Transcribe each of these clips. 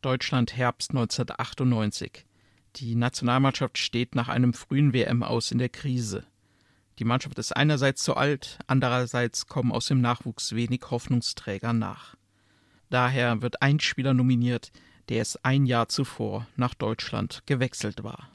Deutschland Herbst 1998. Die Nationalmannschaft steht nach einem frühen WM-Aus in der Krise. Die Mannschaft ist einerseits zu alt, andererseits kommen aus dem Nachwuchs wenig Hoffnungsträger nach. Daher wird ein Spieler nominiert, der es ein Jahr zuvor nach Deutschland gewechselt war.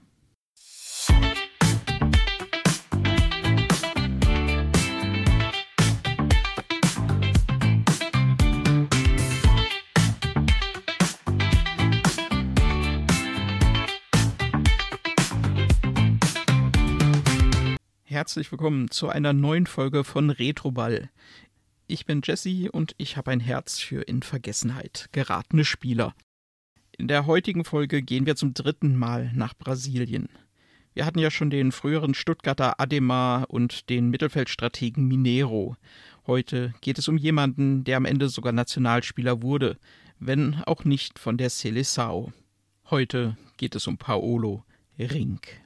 Herzlich willkommen zu einer neuen Folge von Retroball. Ich bin Jesse und ich habe ein Herz für in Vergessenheit geratene Spieler. In der heutigen Folge gehen wir zum 3. Mal nach Brasilien. Wir hatten ja schon den früheren Stuttgarter Ademar und den Mittelfeldstrategen Mineiro. Heute geht es um jemanden, der am Ende sogar Nationalspieler wurde, wenn auch nicht von der Seleção. Heute geht es um Paulo Rink.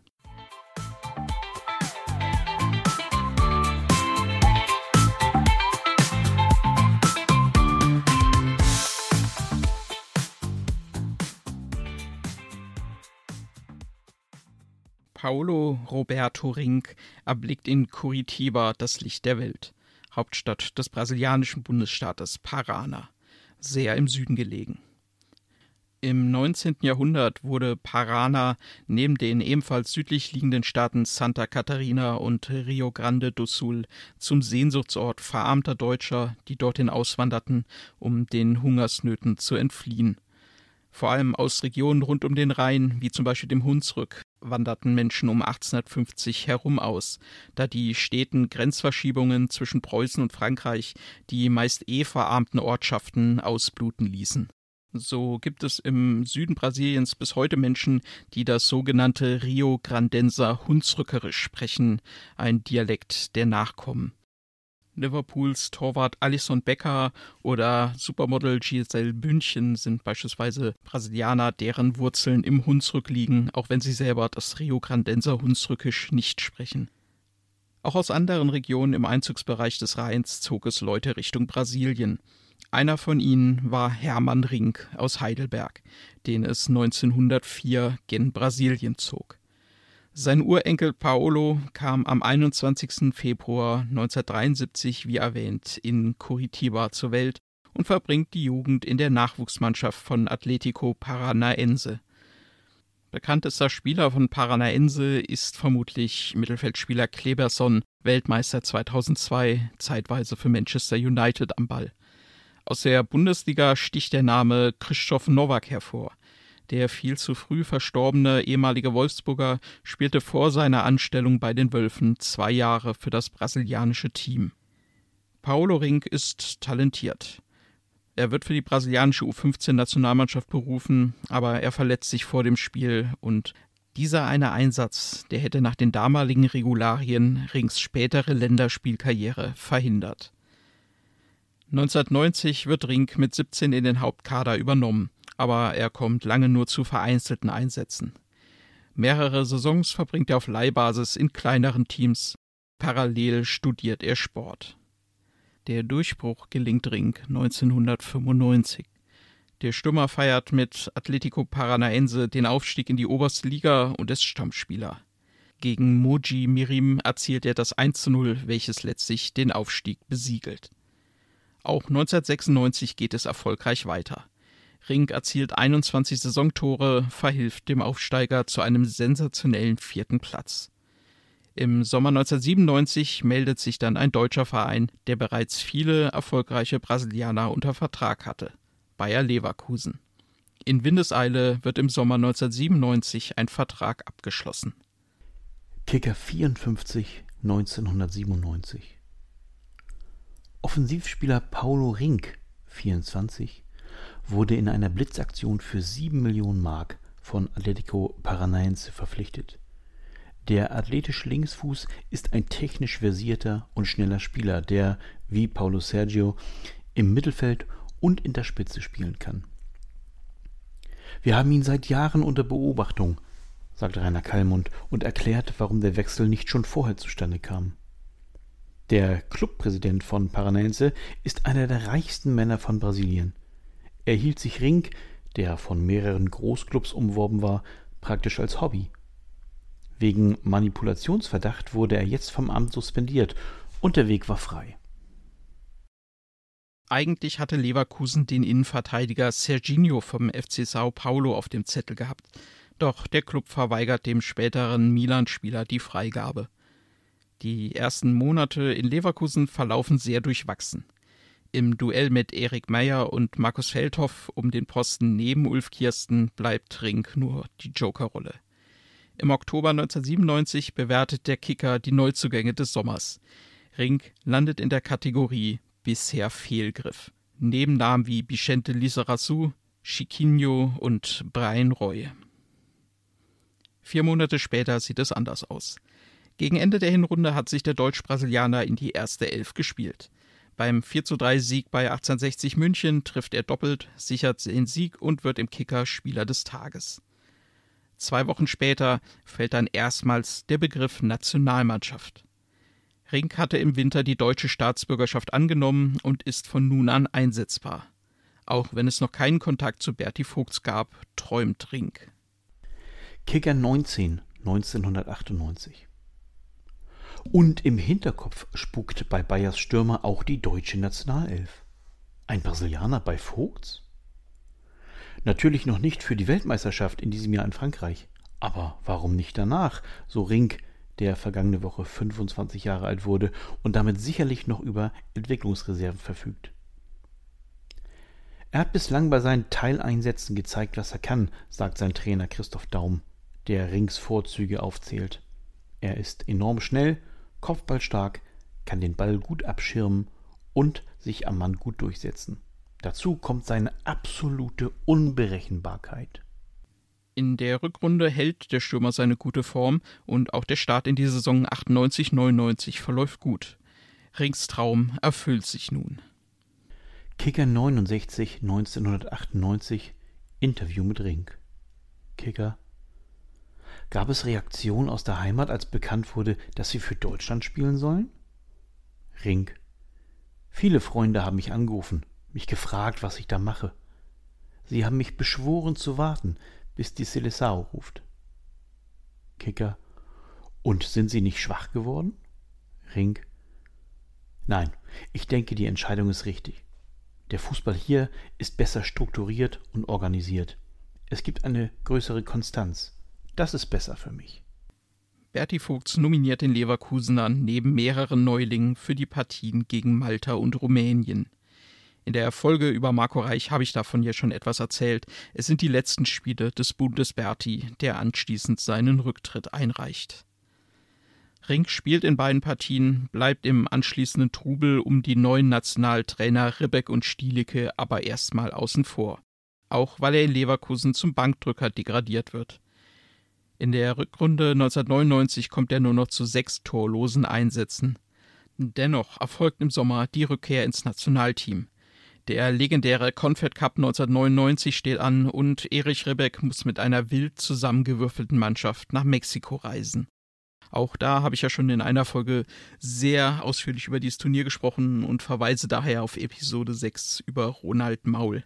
Paulo Roberto Rink erblickt in Curitiba das Licht der Welt, Hauptstadt des brasilianischen Bundesstaates Paraná, sehr im Süden gelegen. Im 19. Jahrhundert wurde Paraná neben den ebenfalls südlich liegenden Staaten Santa Catarina und Rio Grande do Sul zum Sehnsuchtsort verarmter Deutscher, die dorthin auswanderten, um den Hungersnöten zu entfliehen. Vor allem aus Regionen rund um den Rhein, wie zum Beispiel dem Hunsrück, wanderten Menschen um 1850 herum aus, da die steten Grenzverschiebungen zwischen Preußen und Frankreich die meist verarmten Ortschaften ausbluten ließen. So gibt es im Süden Brasiliens bis heute Menschen, die das sogenannte Rio-Grandenser Hunsrückerisch sprechen, ein Dialekt der Nachkommen. Liverpools Torwart Alisson Becker oder Supermodel Gisele Bündchen sind beispielsweise Brasilianer, deren Wurzeln im Hunsrück liegen, auch wenn sie selber das Rio-Grandenser Hunsrückisch nicht sprechen. Auch aus anderen Regionen im Einzugsbereich des Rheins zog es Leute Richtung Brasilien. Einer von ihnen war Hermann Rink aus Heidelberg, den es 1904 gen Brasilien zog. Sein Urenkel Paulo kam am 21. Februar 1973, wie erwähnt, in Curitiba zur Welt und verbringt die Jugend in der Nachwuchsmannschaft von Atlético Paranaense. Bekanntester Spieler von Paranaense ist vermutlich Mittelfeldspieler Kleberson, Weltmeister 2002, zeitweise für Manchester United am Ball. Aus der Bundesliga sticht der Name Krzysztof Nowak hervor. Der viel zu früh verstorbene ehemalige Wolfsburger spielte vor seiner Anstellung bei den Wölfen 2 Jahre für das brasilianische Team. Paulo Rink ist talentiert. Er wird für die brasilianische U15-Nationalmannschaft berufen, aber er verletzt sich vor dem Spiel und dieser eine Einsatz, der hätte nach den damaligen Regularien Rinks spätere Länderspielkarriere verhindert. 1990 wird Rink mit 17 in den Hauptkader übernommen, aber er kommt lange nur zu vereinzelten Einsätzen. Mehrere Saisons verbringt er auf Leihbasis in kleineren Teams. Parallel studiert er Sport. Der Durchbruch gelingt Rink 1995. Der Stürmer feiert mit Atlético Paranaense den Aufstieg in die oberste Liga und ist Stammspieler. Gegen Mogi Mirim erzielt er das 1:0, welches letztlich den Aufstieg besiegelt. Auch 1996 geht es erfolgreich weiter. Rink erzielt 21 Saisontore, verhilft dem Aufsteiger zu einem sensationellen 4. Platz. Im Sommer 1997 meldet sich dann ein deutscher Verein, der bereits viele erfolgreiche Brasilianer unter Vertrag hatte, Bayer Leverkusen. In Windeseile wird im Sommer 1997 ein Vertrag abgeschlossen. Kicker 54, 1997. Offensivspieler Paulo Rink, 24, wurde in einer Blitzaktion für 7 Millionen Mark von Atlético Paranaense verpflichtet. Der athletische Linksfuß ist ein technisch versierter und schneller Spieler, der, wie Paulo Sergio, im Mittelfeld und in der Spitze spielen kann. Wir haben ihn seit Jahren unter Beobachtung, sagt Rainer Kallmund und erklärt, warum der Wechsel nicht schon vorher zustande kam. Der Clubpräsident von Paranaense ist einer der reichsten Männer von Brasilien. Er hielt sich Rink, der von mehreren Großclubs umworben war, praktisch als Hobby. Wegen Manipulationsverdacht wurde er jetzt vom Amt suspendiert und der Weg war frei. Eigentlich hatte Leverkusen den Innenverteidiger Serginho vom FC Sao Paulo auf dem Zettel gehabt. Doch der Klub verweigert dem späteren Milan-Spieler die Freigabe. Die ersten Monate in Leverkusen verlaufen sehr durchwachsen. Im Duell mit Erik Meyer und Markus Feldhoff um den Posten neben Ulf Kirsten bleibt Rink nur die Jokerrolle. Im Oktober 1997 bewertet der Kicker die Neuzugänge des Sommers. Rink landet in der Kategorie bisher Fehlgriff. Neben Namen wie Vicente Lizarazu, Chiquinho und Brian Roy. 4 Monate später sieht es anders aus. Gegen Ende der Hinrunde hat sich der Deutsch-Brasilianer in die erste Elf gespielt. Beim 4:3-Sieg bei 1860 München trifft er doppelt, sichert den Sieg und wird im Kicker Spieler des Tages. 2 Wochen später fällt dann erstmals der Begriff Nationalmannschaft. Rink hatte im Winter die deutsche Staatsbürgerschaft angenommen und ist von nun an einsetzbar. Auch wenn es noch keinen Kontakt zu Berti Vogts gab, träumt Rink. Kicker 19, 1998. Und im Hinterkopf spukt bei Bayers Stürmer auch die deutsche Nationalelf. Ein Brasilianer bei Vogts? Natürlich noch nicht für die Weltmeisterschaft in diesem Jahr in Frankreich. Aber warum nicht danach? So Rink, der vergangene Woche 25 Jahre alt wurde und damit sicherlich noch über Entwicklungsreserven verfügt. Er hat bislang bei seinen Teileinsätzen gezeigt, was er kann, sagt sein Trainer Christoph Daum, der Rinks Vorzüge aufzählt. Er ist enorm schnell, kopfballstark, kann den Ball gut abschirmen und sich am Mann gut durchsetzen. Dazu kommt seine absolute Unberechenbarkeit. In der Rückrunde hält der Stürmer seine gute Form und auch der Start in die Saison 98/99 verläuft gut. Rinks Traum erfüllt sich nun. Kicker 69, 1998, Interview mit Rink. Kicker: Gab es Reaktionen aus der Heimat, als bekannt wurde, dass Sie für Deutschland spielen sollen? Rink: Viele Freunde haben mich angerufen, mich gefragt, was ich da mache. Sie haben mich beschworen zu warten, bis die Seleção ruft. Kicker: Und sind Sie nicht schwach geworden? Rink: Nein, ich denke, die Entscheidung ist richtig. Der Fußball hier ist besser strukturiert und organisiert. Es gibt eine größere Konstanz. Das ist besser für mich. Berti Vogts nominiert den Leverkusenern neben mehreren Neulingen für die Partien gegen Malta und Rumänien. In der Folge über Marco Reich habe ich davon ja schon etwas erzählt. Es sind die letzten Spiele des Bundes Berti, der anschließend seinen Rücktritt einreicht. Rink spielt in beiden Partien, bleibt im anschließenden Trubel um die neuen Nationaltrainer Ribbeck und Stielicke aber erstmal außen vor. Auch weil er in Leverkusen zum Bankdrücker degradiert wird. In der Rückrunde 1999 kommt er nur noch zu 6 torlosen Einsätzen. Dennoch erfolgt im Sommer die Rückkehr ins Nationalteam. Der legendäre Confed Cup 1999 steht an und Erich Ribbeck muss mit einer wild zusammengewürfelten Mannschaft nach Mexiko reisen. Auch da habe ich ja schon in einer Folge sehr ausführlich über dieses Turnier gesprochen und verweise daher auf Episode 6 über Ronald Maul.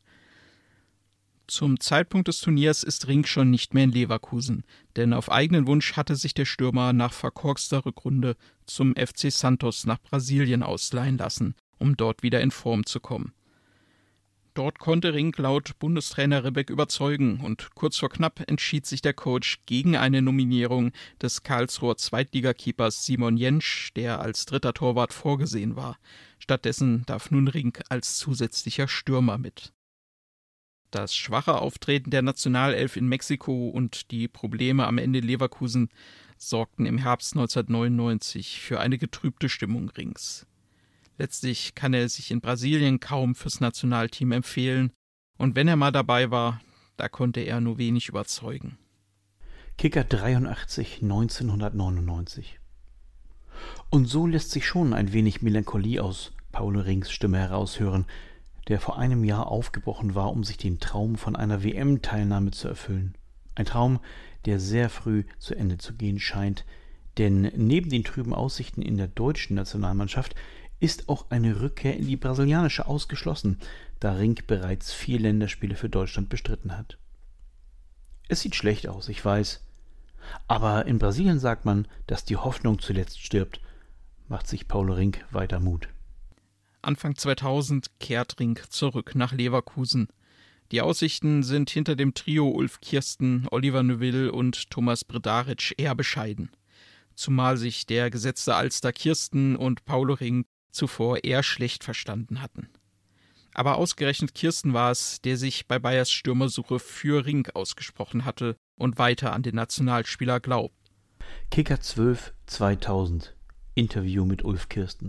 Zum Zeitpunkt des Turniers ist Rink schon nicht mehr in Leverkusen, denn auf eigenen Wunsch hatte sich der Stürmer nach verkorkster Rückrunde zum FC Santos nach Brasilien ausleihen lassen, um dort wieder in Form zu kommen. Dort konnte Rink laut Bundestrainer Ribbeck überzeugen und kurz vor knapp entschied sich der Coach gegen eine Nominierung des Karlsruher Zweitligakeepers Simon Jentsch, der als dritter Torwart vorgesehen war. Stattdessen darf nun Rink als zusätzlicher Stürmer mit. Das schwache Auftreten der Nationalelf in Mexiko und die Probleme am Ende Leverkusen sorgten im Herbst 1999 für eine getrübte Stimmung Rinks. Letztlich kann er sich in Brasilien kaum fürs Nationalteam empfehlen und wenn er mal dabei war, da konnte er nur wenig überzeugen. Kicker 83, 1999. Und so lässt sich schon ein wenig Melancholie aus Paulo Rinks Stimme heraushören, der vor einem Jahr aufgebrochen war, um sich den Traum von einer WM-Teilnahme zu erfüllen. Ein Traum, der sehr früh zu Ende zu gehen scheint, denn neben den trüben Aussichten in der deutschen Nationalmannschaft ist auch eine Rückkehr in die brasilianische ausgeschlossen, da Rink bereits 4 Länderspiele für Deutschland bestritten hat. Es sieht schlecht aus, ich weiß. Aber in Brasilien sagt man, dass die Hoffnung zuletzt stirbt, macht sich Paulo Rink weiter Mut. Anfang 2000 kehrt Rink zurück nach Leverkusen. Die Aussichten sind hinter dem Trio Ulf Kirsten, Oliver Neuville und Thomas Bredaric eher bescheiden. Zumal sich der gesetzte Alster Kirsten und Paulo Rink zuvor eher schlecht verstanden hatten. Aber ausgerechnet Kirsten war es, der sich bei Bayers Stürmersuche für Rink ausgesprochen hatte und weiter an den Nationalspieler glaubt. Kicker 12 2000 Interview mit Ulf Kirsten.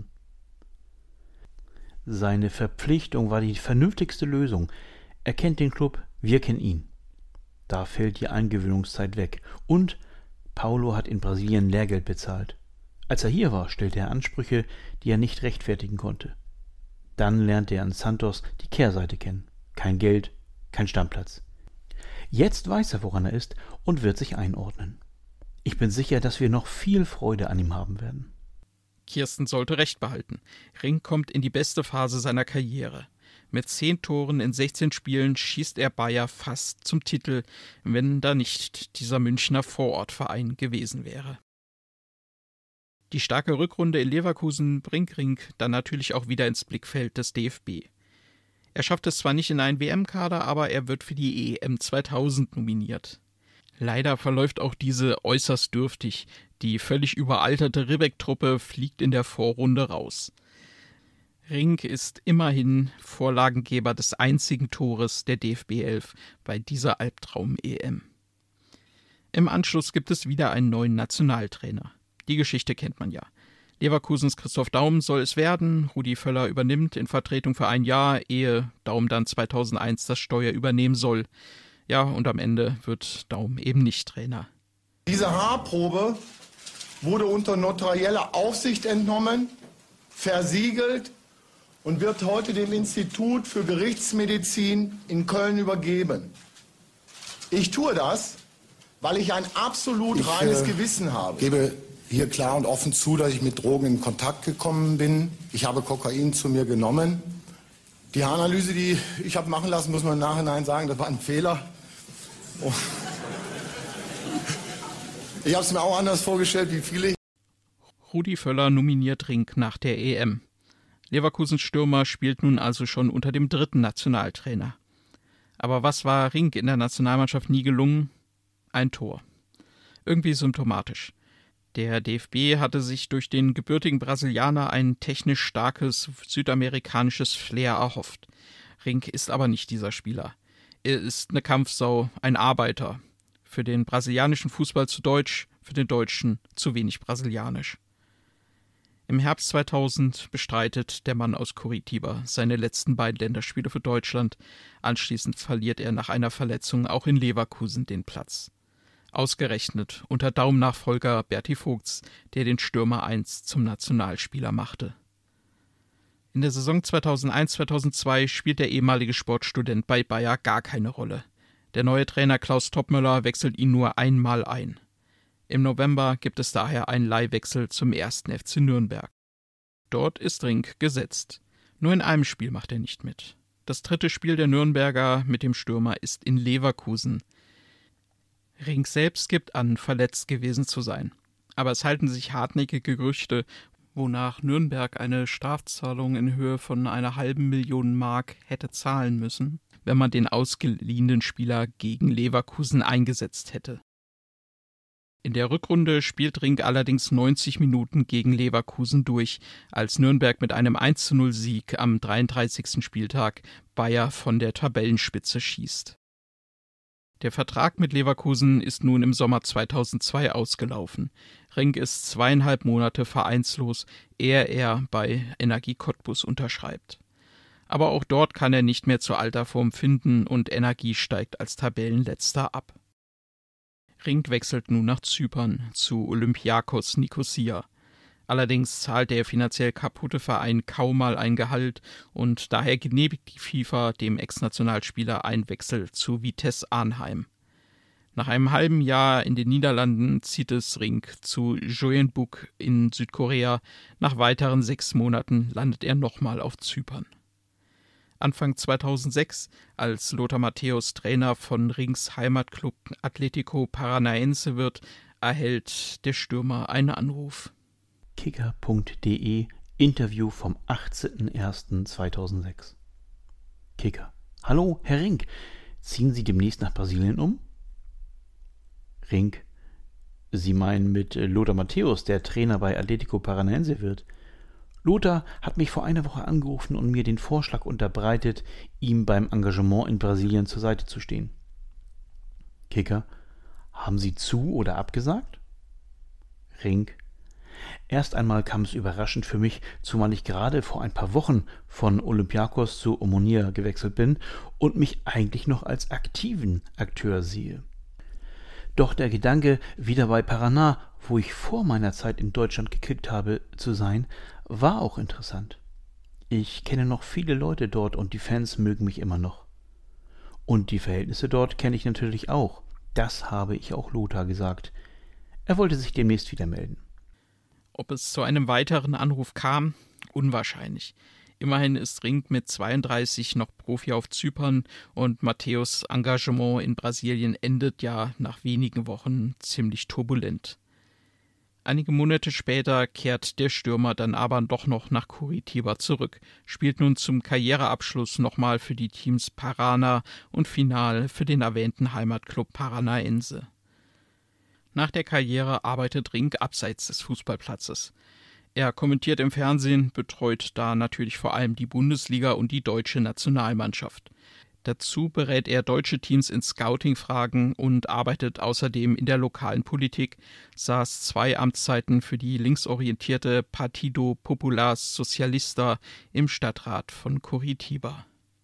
Seine Verpflichtung war die vernünftigste Lösung. Er kennt den Club, wir kennen ihn. Da fällt die Eingewöhnungszeit weg. Und Paulo hat in Brasilien Lehrgeld bezahlt. Als er hier war, stellte er Ansprüche, die er nicht rechtfertigen konnte. Dann lernte er in Santos die Kehrseite kennen. Kein Geld, kein Stammplatz. Jetzt weiß er, woran er ist und wird sich einordnen. Ich bin sicher, dass wir noch viel Freude an ihm haben werden. Kirsten sollte recht behalten. Rink kommt in die beste Phase seiner Karriere. Mit 10 Toren in 16 Spielen schießt er Bayer fast zum Titel, wenn da nicht dieser Münchner Vorortverein gewesen wäre. Die starke Rückrunde in Leverkusen bringt Rink dann natürlich auch wieder ins Blickfeld des DFB. Er schafft es zwar nicht in einen WM-Kader, aber er wird für die EM 2000 nominiert. Leider verläuft auch diese äußerst dürftig. Die völlig überalterte Ribbeck-Truppe fliegt in der Vorrunde raus. Rink ist immerhin Vorlagengeber des einzigen Tores der DFB 11 bei dieser Albtraum-EM. Im Anschluss gibt es wieder einen neuen Nationaltrainer. Die Geschichte kennt man ja. Leverkusens Christoph Daum soll es werden, Rudi Völler übernimmt in Vertretung für ein Jahr, ehe Daum dann 2001 das Steuer übernehmen soll. Ja, und am Ende wird Daum eben nicht Trainer. Diese Haarprobe wurde unter notarieller Aufsicht entnommen, versiegelt und wird heute dem Institut für Gerichtsmedizin in Köln übergeben. Ich tue das, weil ich ein absolut reines Gewissen habe. Ich gebe hier klar und offen zu, dass ich mit Drogen in Kontakt gekommen bin. Ich habe Kokain zu mir genommen. Die Haaranalyse, die ich habe machen lassen, muss man im Nachhinein sagen, das war ein Fehler. Oh. Ich habe es mir auch anders vorgestellt, wie viele. Rudi Völler nominiert Rink nach der EM. Leverkusens Stürmer spielt nun also schon unter dem 3. Nationaltrainer. Aber was war Rink in der Nationalmannschaft nie gelungen? Ein Tor. Irgendwie symptomatisch. Der DFB hatte sich durch den gebürtigen Brasilianer ein technisch starkes südamerikanisches Flair erhofft. Rink ist aber nicht dieser Spieler. Er ist eine Kampfsau, ein Arbeiter. Für den brasilianischen Fußball zu deutsch, für den Deutschen zu wenig brasilianisch. Im Herbst 2000 bestreitet der Mann aus Curitiba seine letzten beiden Länderspiele für Deutschland. Anschließend verliert er nach einer Verletzung auch in Leverkusen den Platz. Ausgerechnet unter Daum-Nachfolger Berti Vogts, der den Stürmer 1 zum Nationalspieler machte. In der Saison 2001/2002 spielt der ehemalige Sportstudent bei Bayer gar keine Rolle. Der neue Trainer Klaus Toppmöller wechselt ihn nur einmal ein. Im November gibt es daher einen Leihwechsel zum 1. FC Nürnberg. Dort ist Rink gesetzt. Nur in einem Spiel macht er nicht mit. Das 3. Spiel der Nürnberger mit dem Stürmer ist in Leverkusen. Rink selbst gibt an, verletzt gewesen zu sein. Aber es halten sich hartnäckige Gerüchte, wonach Nürnberg eine Strafzahlung in Höhe von 500.000 Mark hätte zahlen müssen, wenn man den ausgeliehenen Spieler gegen Leverkusen eingesetzt hätte. In der Rückrunde spielt Rink allerdings 90 Minuten gegen Leverkusen durch, als Nürnberg mit einem 1:0-Sieg am 33. Spieltag Bayer von der Tabellenspitze schießt. Der Vertrag mit Leverkusen ist nun im Sommer 2002 ausgelaufen. Rink ist 2,5 Monate vereinslos, ehe er bei Energie Cottbus unterschreibt. Aber auch dort kann er nicht mehr zur alter Form finden und Energie steigt als Tabellenletzter ab. Rink wechselt nun nach Zypern zu Olympiakos Nikosia. Allerdings zahlt der finanziell kaputte Verein kaum mal ein Gehalt und daher genehmigt die FIFA dem Ex-Nationalspieler einen Wechsel zu Vitesse Arnheim. Nach einem halben Jahr in den Niederlanden zieht es Rink zu Jeonbuk in Südkorea. Nach weiteren 6 Monaten landet er nochmal auf Zypern. Anfang 2006, als Lothar Matthäus Trainer von Rinks Heimatclub Atlético Paranaense wird, erhält der Stürmer einen Anruf. Kicker.de Interview vom 18.01.2006. Kicker: Hallo, Herr Rink, ziehen Sie demnächst nach Brasilien um? Rink: Sie meinen mit Lothar Matthäus, der Trainer bei Atlético Paranaense wird? Lothar hat mich vor einer Woche angerufen und mir den Vorschlag unterbreitet, ihm beim Engagement in Brasilien zur Seite zu stehen. Kicker: Haben Sie zu- oder abgesagt? Rink: Erst einmal kam es überraschend für mich, zumal ich gerade vor ein paar Wochen von Olympiakos zu Omonia gewechselt bin und mich eigentlich noch als aktiven Akteur sehe. Doch der Gedanke, wieder bei Paraná, wo ich vor meiner Zeit in Deutschland gekickt habe, zu sein, war auch interessant. Ich kenne noch viele Leute dort und die Fans mögen mich immer noch. Und die Verhältnisse dort kenne ich natürlich auch. Das habe ich auch Lothar gesagt. Er wollte sich demnächst wieder melden. Ob es zu einem weiteren Anruf kam? Unwahrscheinlich. Immerhin ist Rink mit 32 noch Profi auf Zypern und Matthäus' Engagement in Brasilien endet ja nach wenigen Wochen ziemlich turbulent. Einige Monate später kehrt der Stürmer dann aber doch noch nach Curitiba zurück, spielt nun zum Karriereabschluss nochmal für die Teams Paraná und final für den erwähnten Heimatclub Paranaense. Nach der Karriere arbeitet Rink abseits des Fußballplatzes. Er kommentiert im Fernsehen, betreut da natürlich vor allem die Bundesliga und die deutsche Nationalmannschaft. Dazu berät er deutsche Teams in Scouting-Fragen und arbeitet außerdem in der lokalen Politik, saß 2 Amtszeiten für die linksorientierte Partido Popular Socialista im Stadtrat von Curitiba.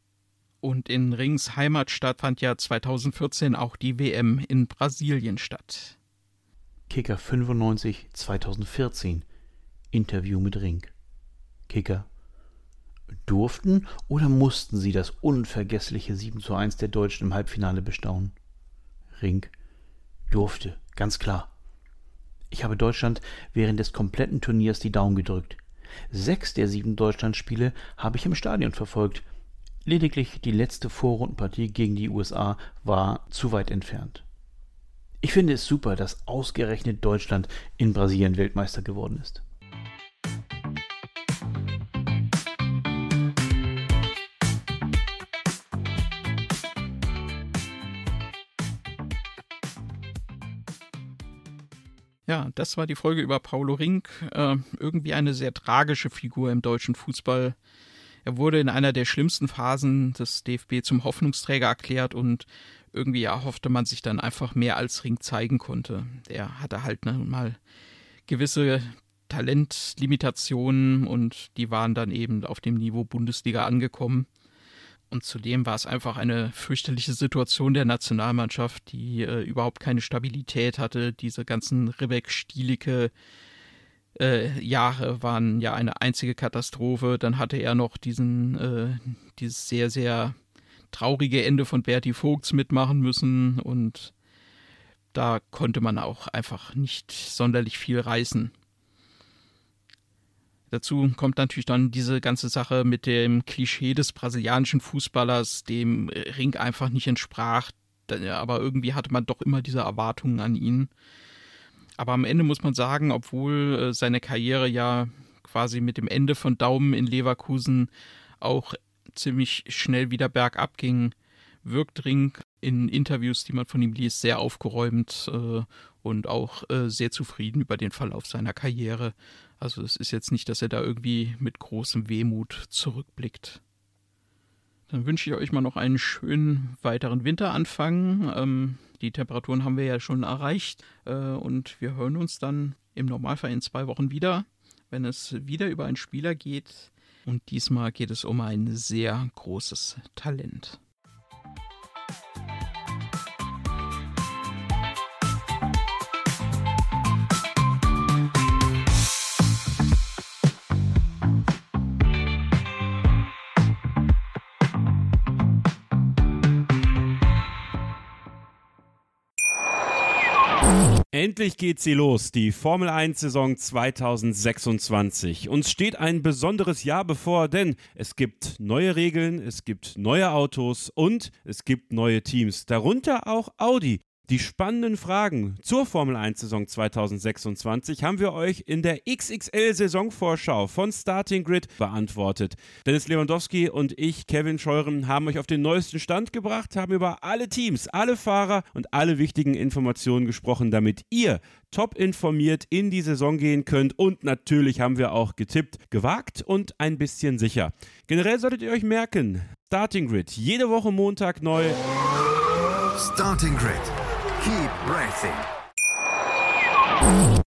Und in Rinks Heimatstadt fand ja 2014 auch die WM in Brasilien statt. Kicker 95 2014 Interview mit Rink. Kicker: Durften oder mussten Sie das unvergessliche 7:1 der Deutschen im Halbfinale bestaunen? Rink: Durfte, ganz klar. Ich habe Deutschland während des kompletten Turniers die Daumen gedrückt. 6 der 7 Deutschlandspiele habe ich im Stadion verfolgt. Lediglich die letzte Vorrundenpartie gegen die USA war zu weit entfernt. Ich finde es super, dass ausgerechnet Deutschland in Brasilien Weltmeister geworden ist. Ja, das war die Folge über Paulo Rink. Irgendwie eine sehr tragische Figur im deutschen Fußball. Er wurde in einer der schlimmsten Phasen des DFB zum Hoffnungsträger erklärt und irgendwie erhoffte man sich dann einfach mehr, als Rink zeigen konnte. Er hatte halt mal gewisse Talentlimitationen und die waren dann eben auf dem Niveau Bundesliga angekommen. Und zudem war es einfach eine fürchterliche Situation der Nationalmannschaft, die überhaupt keine Stabilität hatte. Diese ganzen Ribbeck-Stielicke Jahre waren ja eine einzige Katastrophe. Dann hatte er noch dieses sehr, sehr traurige Ende von Berti Vogts mitmachen müssen und da konnte man auch einfach nicht sonderlich viel reißen. Dazu kommt natürlich dann diese ganze Sache mit dem Klischee des brasilianischen Fußballers, dem Rink einfach nicht entsprach, aber irgendwie hatte man doch immer diese Erwartungen an ihn. Aber am Ende muss man sagen, obwohl seine Karriere ja quasi mit dem Ende von Daumen in Leverkusen auch ziemlich schnell wieder bergab ging, wirkt Rink in Interviews, die man von ihm liest, sehr aufgeräumt und auch sehr zufrieden über den Verlauf seiner Karriere. Also es ist jetzt nicht, dass er da irgendwie mit großem Wehmut zurückblickt. Dann wünsche ich euch mal noch einen schönen weiteren Winteranfang. Die Temperaturen haben wir ja schon erreicht und wir hören uns dann im Normalfall in 2 Wochen wieder, wenn es wieder über einen Spieler geht. Und diesmal geht es um ein sehr großes Talent. Endlich geht sie los, die Formel-1-Saison 2026. Uns steht ein besonderes Jahr bevor, denn es gibt neue Regeln, es gibt neue Autos und es gibt neue Teams, darunter auch Audi. Die spannenden Fragen zur Formel-1-Saison 2026 haben wir euch in der XXL-Saisonvorschau von Starting Grid beantwortet. Dennis Lewandowski und ich, Kevin Scheuren, haben euch auf den neuesten Stand gebracht, haben über alle Teams, alle Fahrer und alle wichtigen Informationen gesprochen, damit ihr top informiert in die Saison gehen könnt. Und natürlich haben wir auch getippt, gewagt und ein bisschen sicher. Generell solltet ihr euch merken, Starting Grid, jede Woche Montag neu. Starting Grid. Keep racing.